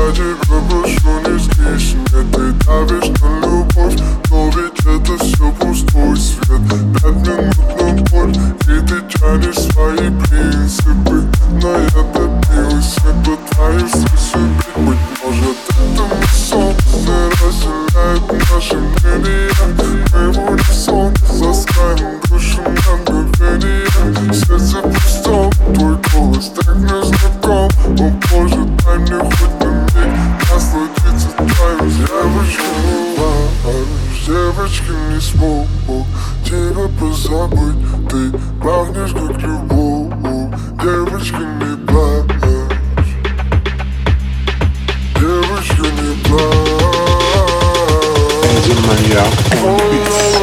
Я тебя прошу, не скись мне. Ты давишь на любовь, но ведь это все пустой свет. 5 минут на боль, и ты тянешь свои принципы. Но я добился, пытаюсь усыпить. Быть может, это мой сон, разделяет наши мнения. Мы в унисон ласкаем душу на мгновение. Сердце пусто, твой голос так незнаком. О боже, дай мне хоть на миг насладиться твоим. Девочка, не смог тебя позабыть. Ты пахнешь как любовь. Девочка, не плачь. Девочка, не плачь. Эдди Маньяк on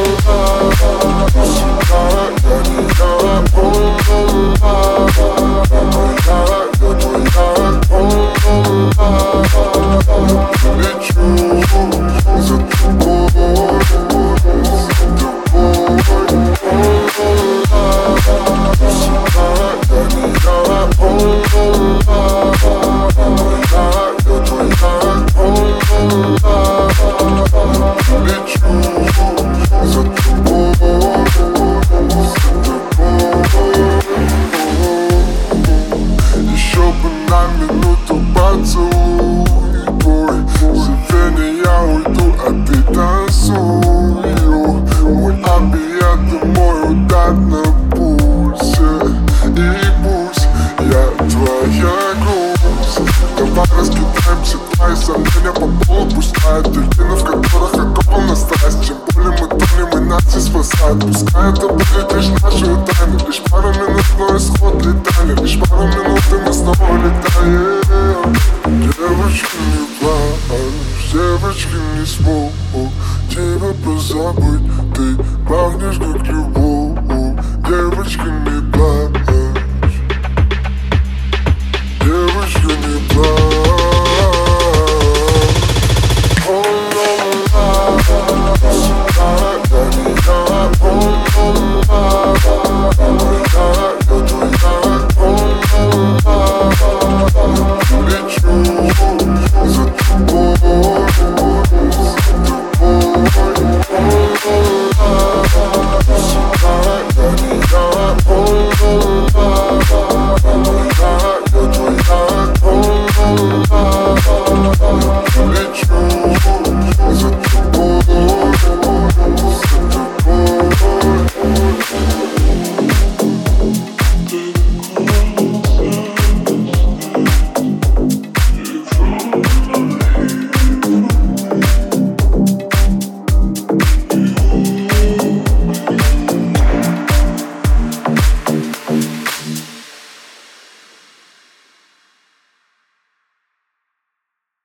Еще бы на минуту поцелуй твой. Сегодня я уйду, а ты танцуй. Мой объект, мой удар на пульсе. И пусть я твоя грусть. Давай раскидаемся, твои сомнения по полу. Пустая дельфина, в которых окопана страсть. Чем более мы тонем, и нас не спасает. Пускай это будет лишь наши тайны. Лишь пару минут, но исход летали. Лишь пару минут, и мы снова летаем. Девочка, не плачь. Девочка, не смог тебя позабыть. Ты пахнешь как любовь. Девочка, не плачь. Девочка, не плачь.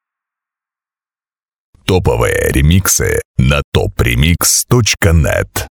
Топовые ремиксы на topremix.net.